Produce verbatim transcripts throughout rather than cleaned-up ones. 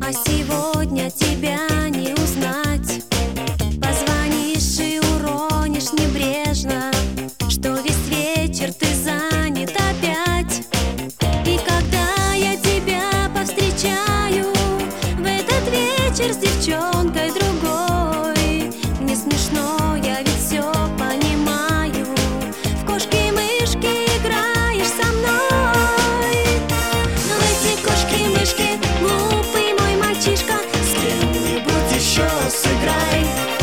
А сегодня тебя не узнать. Позвонишь и уронишь небрежно, что весь вечер ты занят опять. И когда я тебя повстречаю в этот вечер с девчонкой другой, мне смешно, я ведь все понимаю. В кошки-мышки играешь со мной. Но эти кошки-мышки, глупый мой мальчишка, с кем-нибудь еще сыграй.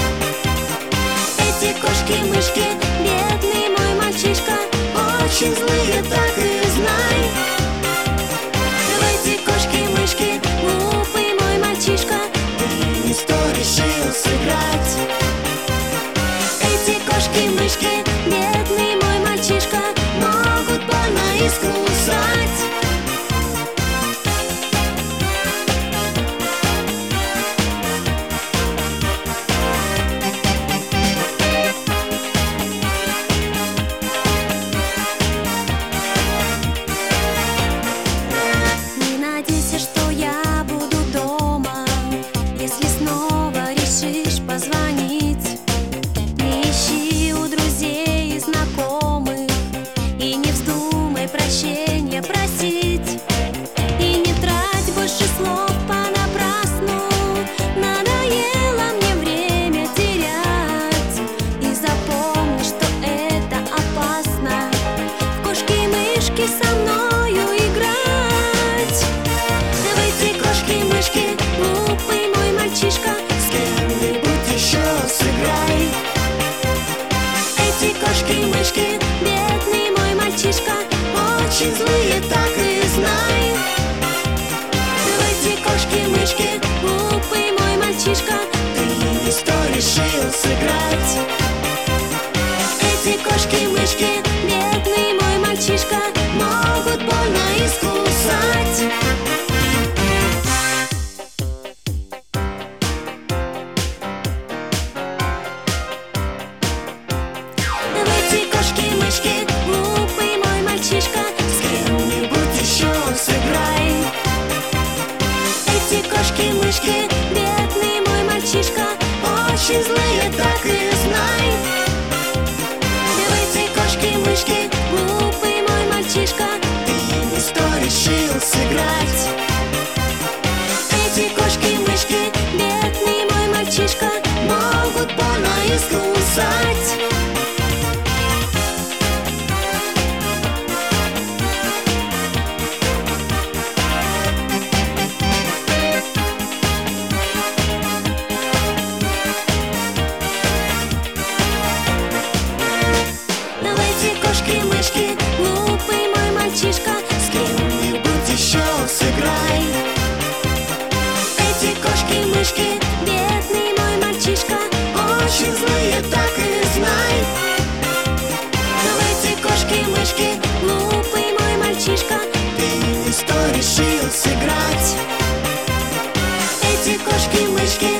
Эти кошки-мышки, бедный мой мальчишка, очень злые, так и знай. Эти кошки-мышки, глупый мой мальчишка, ты не сто решил сыграть. Эти кошки-мышки, бедный мой мальчишка, могут больно искусать. Не надейся, что я буду дома, если снова решишь позвонить. Не ищи у друзей и знакомых, и не вздумай прощения просить. И не трать больше слов понапрасну, надоело мне время терять. И запомни, что это опасно, в кошки-мышки со мною играть. В эти кошки-мышки, глупый мой мальчишка, с кем-нибудь еще сыграй. Эти кошки-мышки, бедный мой мальчишка, очень злые, так и знай. В эти кошки-мышки, глупый мой мальчишка, ты не сто решил сыграть. Эти кошки-мышки, бедный мой мальчишка, могут больно искусать. В эти кошки-мышки, глупый мой мальчишка, с кем-нибудь еще сыграй. Эти кошки-мышки, бедный мой мальчишка, очень злые, так и знай. В эти кошки-мышки, глупый мой мальчишка, ты не сто решил сыграть. Эти кошки-мышки, бедный мой мальчишка, могут больно искусать. Но эти кошки-мышки, глупый мой мальчишка, с кем-нибудь еще сыграй. Эти кошки-мышки, бедный мой мальчишка, очень злые, так и знай. Но эти кошки-мышки, глупый мой мальчишка, ты не сто решил сыграть. Эти кошки-мышки,